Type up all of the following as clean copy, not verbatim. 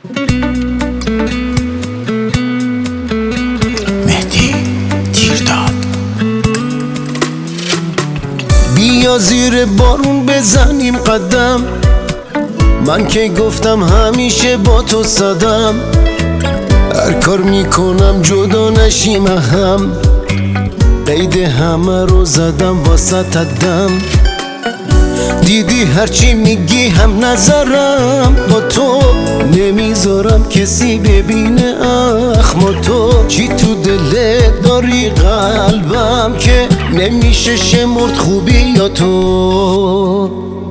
مهدی تیرداد. بیا زیر بارون بزنیم قدم، من که گفتم همیشه با تو صدم. هر کار میکنم جدا نشیم هم، قید همه رو زدم واسه دم. دیدی هرچی میگی هم نظرم، با تو نمیذارم کسی ببینه اخم تو. چی تو دلت داری قلبم که نمیشه شمرد خوبی یا تو.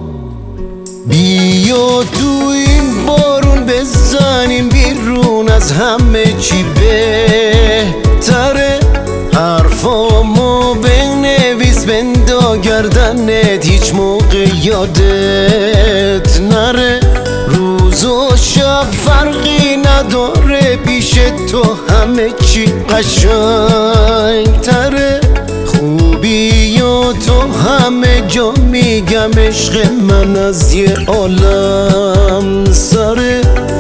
بیا تو این بارون بزنیم بیرون، از همه چی بهتره. حرفامو بنویس بندا گردنت، هیچ موقع یادت نره. روز و شب فرقی نداره، پیش تو همه چی قشنگ تره. خوبی و تو همه جا میگم، عشق من از یه عالم سره.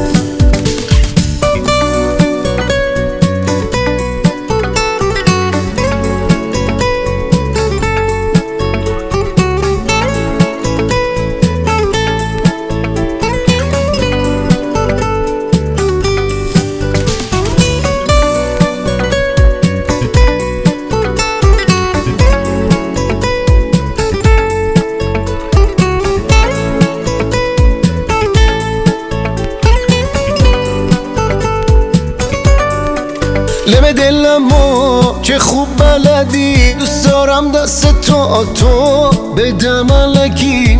لب دلمو که خوب بلدی، دوست دارم دست تو بدم الکی.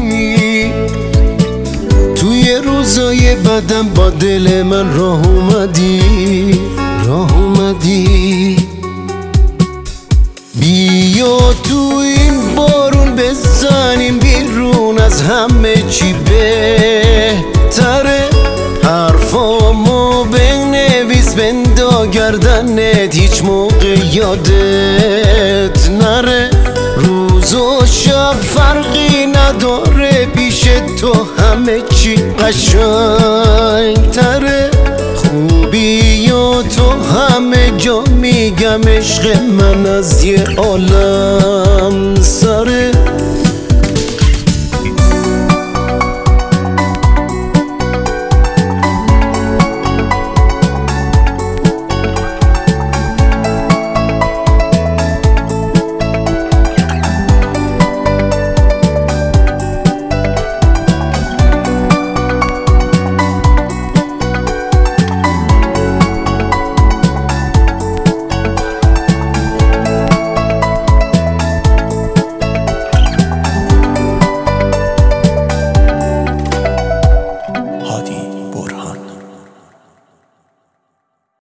توی روزای بدم با دل من راه اومدی. بیا تو این بارون بزنیم بیرون، از همه چی بهتره. حرفامو بنویس بندا گردنت، هیچ موقع یادت نره. روز و شب فرقی نداره، پیش تو همه چی قشنگ تره. خوبی و تو همه جا میگم، عشق من از یه عالم